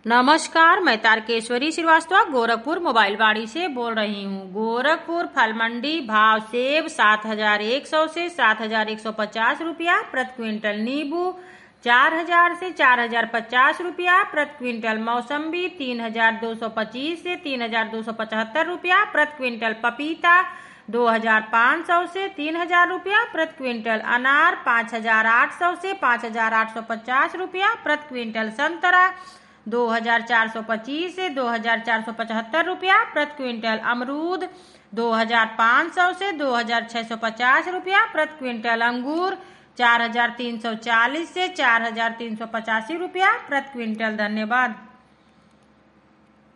नमस्कार, मैं तारकेश्वरी श्रीवास्तव गोरखपुर मोबाइल वाड़ी से बोल रही हूँ। गोरखपुर फल मंडी भाव सेब 7,100 से 7,150 रुपया प्रति क्विंटल, नींबू 4,000 से 4,050 रुपया प्रति क्विंटल, मौसम्बी 3,225 से 3,275 रुपया प्रति क्विंटल, पपीता 2,500 से 3,000 रुपया प्रति क्विंटल, अनार 5,800 से 5,850 रुपया प्रति क्विंटल, संतरा 2,425 से 2,475 रुपया प्रति क्विंटल, अमरूद 2,500 से 2,650 रुपया प्रति क्विंटल, अंगूर 4,340 से 4,385 रुपया प्रति क्विंटल। धन्यवाद।